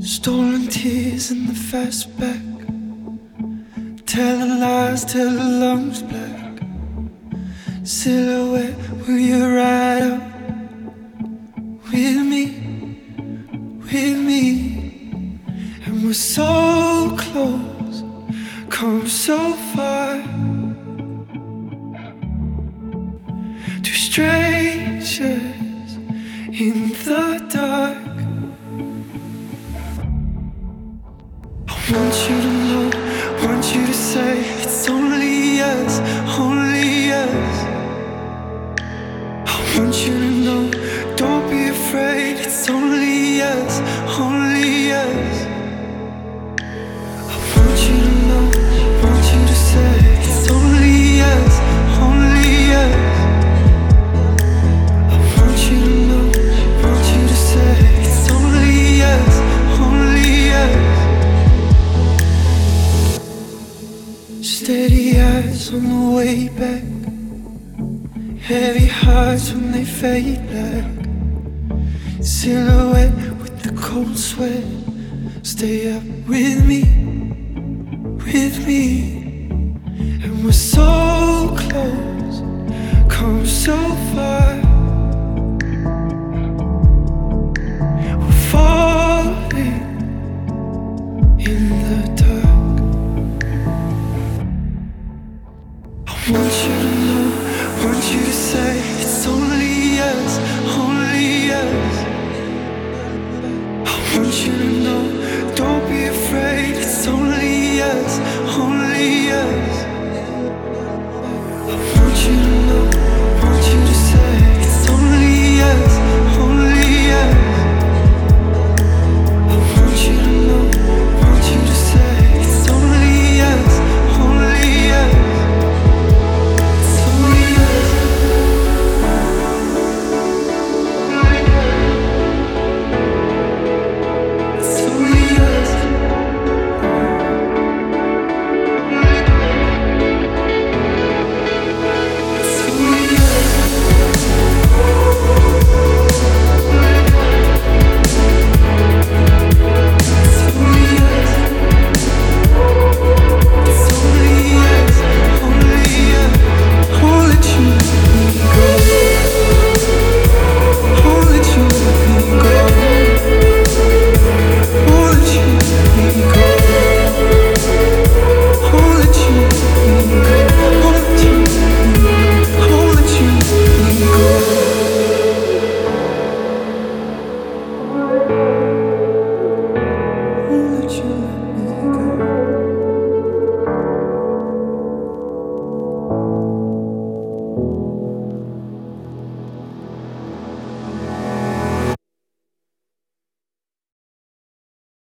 Stolen tears in the fastback, telling lies till the lungs black. Silhouette, will you ride up with me, with me? And we're so close, come so far. Two strangers in the dark. I want you to know, want you to say it's only us, only us. I want you to know, don't be afraid, it's only us, only us. I want you to know, want you to say it's only us, only us. I want you to know, want you to say it's only us, only us. Steady eyes on the way back, heavy hearts when they fade black. Silhouette with the cold sweat, stay up with me, with me. And we're so close, come so far.